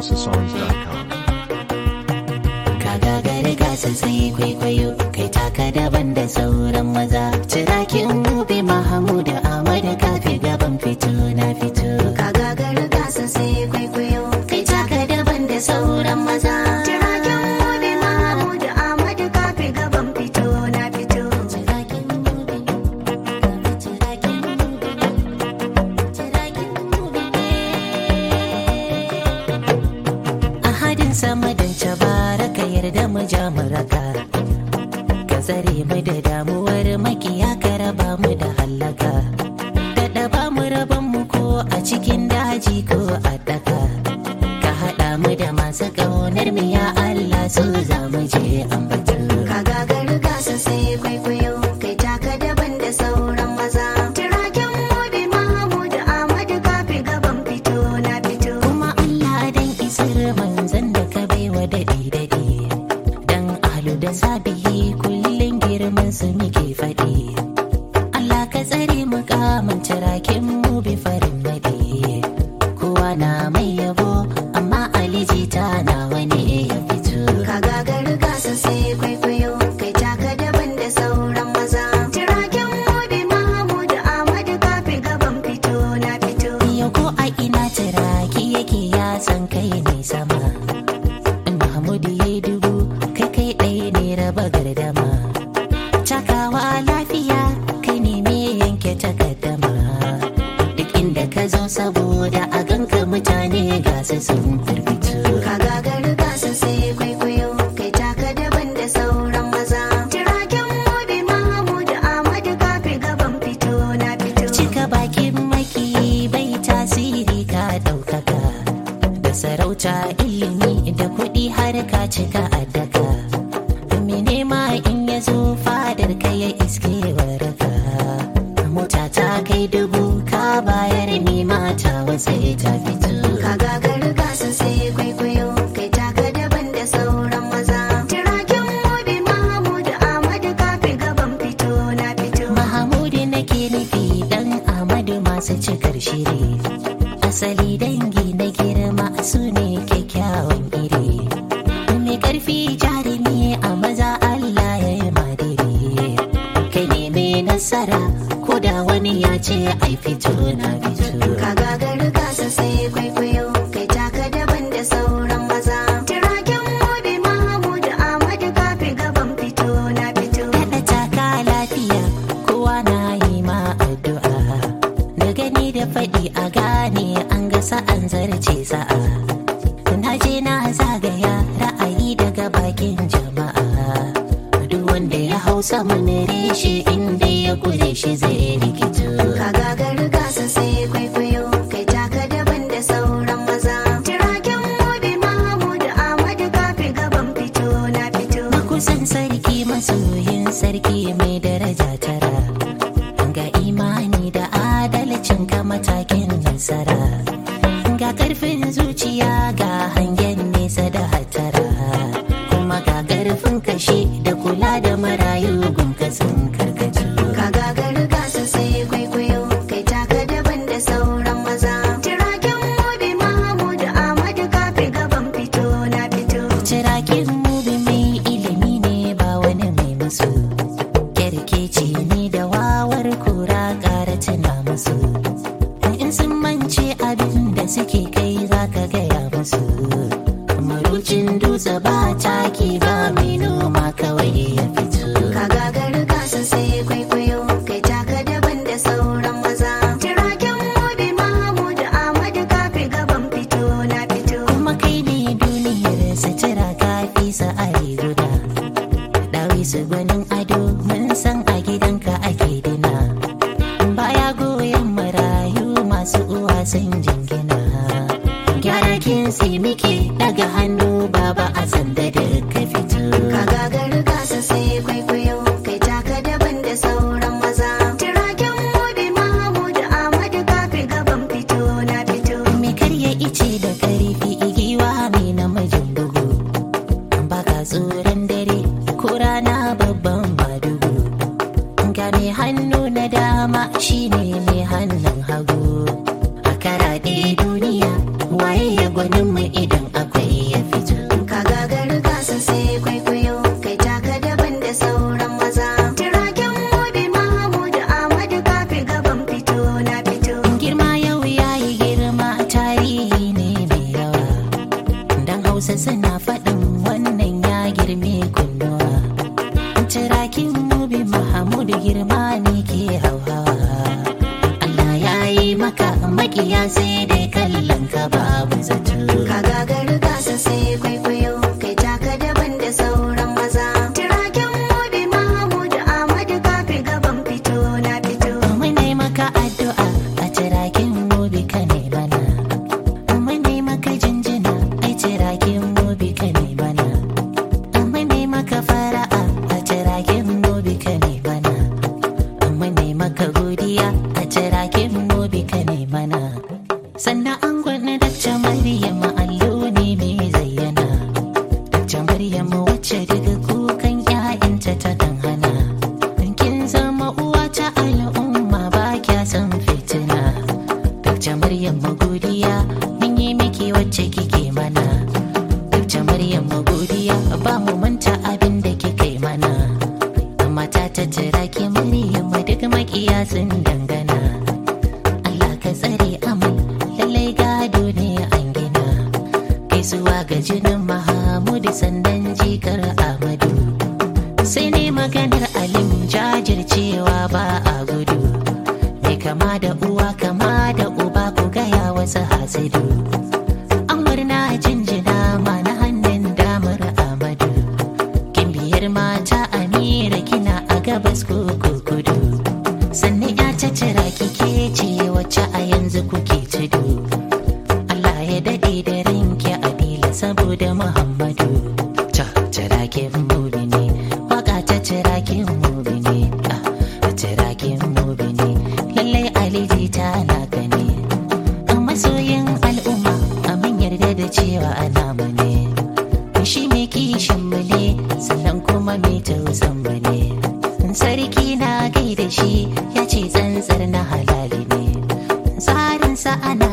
houseofsongs.com. Ka gagari gasa sai kwaikwayo, kai taka daban da sauran maza. Cirakin Mubi Mahamudu Ahmadu kafi gaban fito na fito. Ka gagari gasa sai kwaikwayo, kai taka daban da sauran maza. Cirakin Mubi Mahamudu Ahmadu kafi gaban fito na fito. Cirakin Mubi, cirakin Mubi, cirakin Mubi. Ahadin sama don baraka yarda mu ja mu raka, ka tsare mu da damuwar makiya, ka raba mu da hallaka, daɗa ba mu raban mu ko a cikin daji ko a daka, ka haɗa mu da masu ƙaunar mu ya Allah, su za mu je ambatu. Ka gagari gasa sai kwaikwayo, kai taka daban da sauran maza. Tiraken Mubi Mahamudu Ahmadu kafi gaban fito na fito. Kuma Allah dan isar manzan da ka baiwa daɗi-daɗi, dan ahlu da sabihi kullum girman su muke faɗi. Allah ka tsare mu kamun tiraken Mubi farin naɗi, kowa na mai yabo amma alijita nawa ne ya fito. Ka gagari gasa sai kwaikwayo, kai taka daban da sauran maza. Tiraken Mubi Mahamudu Ahmadu kafi gaban fito na fito. Yau ko a ina tiraki yake ya san kai ne sama, Mahmudu ya yi dubu, kai ɗaya ne raba gardama. Takawa lafiya, kai ne me yanke takaddama. Duk inda ka zo saboda a ganka mutane gasa sun firfito. Ka gagari gasa sai kwaikwayo, kai taka daban da sauran maza. Tiraken Mubi Mahamudu Ahmadu kafi gaban fito na fito. Cika bakin maki bai tasiri ka ɗaukaka, da sarauta ilimi da kuɗi har ka cika addaka. Mene ma in ya zo fadar ka ya iske waraka, mota ta kai dubu ka bayar ni mata wasai ta fito. Ka gagari gasa sai kwaikwayo, kai taka daban da sauran maza. Tiraken Mubi Mahamudu Ahmadu kafi gaban fito na fito. Mahamudu nake nufi dan Ahmadu masu cikar shiri, asali dangi na girma su ne kyakkyawan iri. Mai ƙarfi jarumi a maza Allah ya yi madiri, kai ne mai nasara ko da wani ya ce ai fito na fito. Ka gagari gasa sai kwaikwayo, kai taka daban da sauran maza. Tiraken Mubi Mahamudu Ahmadu kafi gaban fito na fito. Daɗa taka lafiya, kowa na yi ma addu'a, da gani da faɗi a gane an ga sa'an zarce sa'a. Na je na zagaya ra'ayi daga bakin jama'a, duk wanda ya hau saman reshe inda ya kure shi zai rikito. Ka gagari gasa sai kwaikwayo, kai taka daban da sauran maza. Tiraken Mubi Mahamudu Ahmadu kafi gaban fito na fito. Makusan sarki masoyin sarki mai daraja tara, ga imani da adalcin ka matakin nasara, ga karfin zuciya ga hangen nesa da hatara, kuma ga karfin kashi da kula da marayu gunka sun karkace. Ka gagari gasa sai kwaikwayo, kai taka daban da sauran maza. Tiraken Mubi Mahamudu Ahmadu kafi gaban fito na fito. Tiraken Mubi mai ilimi ne ba wani mai musu, kerkeci ne da wawar kura ƙara tuna musu. In sun mance abin da suke kai za ka gaya musu, marucin dutse ba taki ba mai noma kawai ya fito. Ka gagari gasa sai kwaikwayo, kai taka daban da sauran maza. Tiraken Mubi Mahamudu Ahmadu kafi gaban fito na fito. Kuma kai ne duniyar sutura kafi sa'ari guda, dawi su gwanin ado mun san a gidanka ake dina, baya goyon marayu masu uwa sun jingina. Gyara kinsi muke daga hannu baba a sanda da ka fito. Ka gagari gasa sai kwaikwayo, kai taka daban da sauran maza. Tiraken Mubi Mahamudu Ahmadu kafi gaban fito na fito. Me karya ice da karfi igiwa mai namijin bugu, baka tsoron dare ko rana babban madugu. Ga mai hannu na dama shine mai hannun hagu, a karaɗe duniya waye ya gwanin mu idan makiya sai dai kallon ka babu zato. Ka gagari gasa sai kwaikwayo kai taka daban da sauran maza. Tiraken Mobi Mahamudu Ahmadu ka fi gaban fito na fito. Mune maka addu'a a tirakin Mobi ka ne bana. Mune maka jinjina ai tirakin Mobi ka ne bana. Mune maka fara'a a tirakin Mobi ka ne bana. Mune maka godiya a tirakin Mobi ka ne bana. Sannan an gwana Dakta Maryam allo ne mai zayyana. Dakta Maryam wacce daga kukan 'ya'yanta ta kan hana. Kin zama uwa ta al'umma ba kya san fitina. Dakta Maryam godiya mun yi miki wacce kike mana. Dakta Maryam godiya ba mu manta abin da kike mana. Amma ta tattara ki Maryam duk makiya sun dangana. Allah ka tsare amal lallai gado ne an gina. Gaisuwa ga jinin Mahamudu sandan jikar Ahmadu. Sai ne maganar alim jajircewa ba a gudu. Mai kama da uwa kama da uba ku gaya wasu hasidu. An murna jinjina ma na hannun damar Ahmadu. Kin biyar mata Amira kina a gabas ko kudu. Sannan ya tattara kike ce wacce a yanzu kuke tudu. Allah ya daɗe da rinki adila saboda Muhammadu. Tirakin Mobi ne, waka ta tirakin Mobi ne, tirakin Mobi ne, lallai Aliji ta naka ne. Masoyin al'umma a mun yarda da cewa ana mu ne. Shi mai kishin mu ne, sannan kuma mai tausan mu ne. Sarki na gaida shi ya ce tsantsar na halali ne. Tsarinsa ana